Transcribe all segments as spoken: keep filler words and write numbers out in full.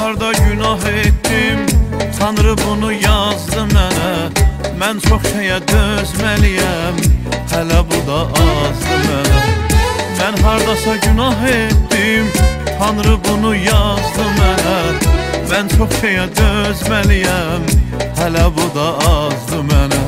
harda günah etdim, Tanrı bunu yazdı mənə. Mən çox şeyə dözməliyəm, hələ bu da azdı mənə. Mən hardasa günah etdim, Tanrı bunu yazdı mənə. Mən çox şeyə dözməliyəm, hələ bu da azdı mənə.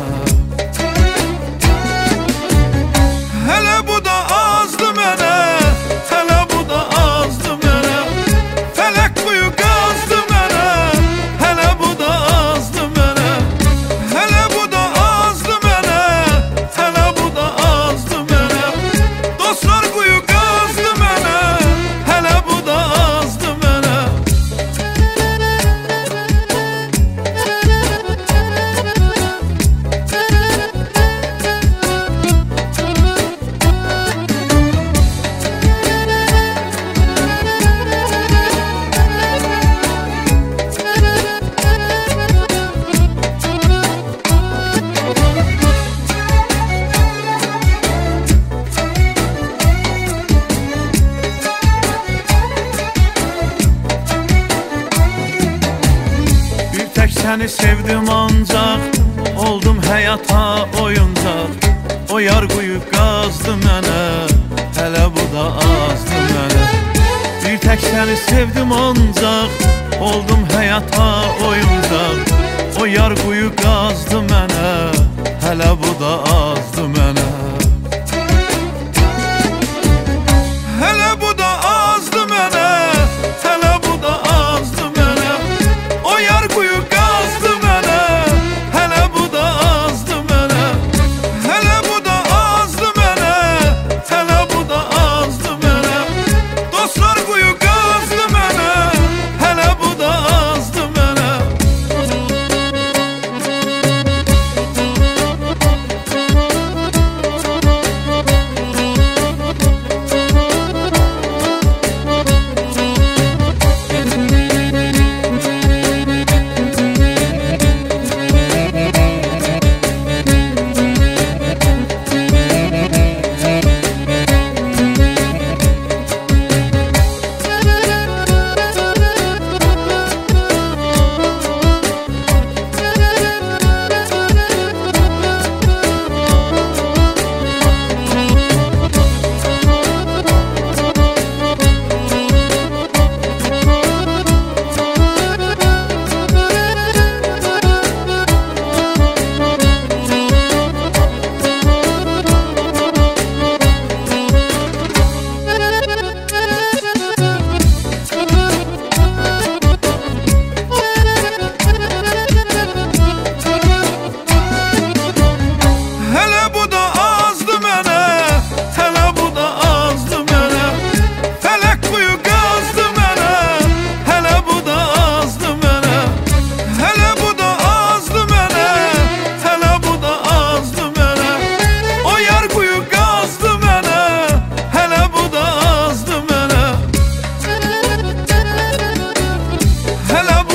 Hələ bu da azdı mənə, hələ bu da azdı mənə. Fələk quyu qazdı mənə, hələ bu da azdı mənə. Hələ bu da azdı mənə, hələ bu da azdı mənə. Dostlar quyu qazdı mənə, hələ bu da azdı mənə. Səni sevdim ancaq, oldum həyata oyuncaq. O yar quyu qazdı mənə, hələ bu da azdı mənə. Bir tək səni sevdim ancaq, oldum həyata oyuncaq. O yar quyu qazdı mənə, hələ bu da azdı mənə. Hələ bu da azdı mənə, hələ bu da azdı mənə. O yar quyu qazdı mənə, hələ bu da azdı mənə. Hələ bu da azdı mənə, hələ bu da azdı mənə. Dostlar quyu qazdı mənə, hələ bu da azdı mənə. Hello.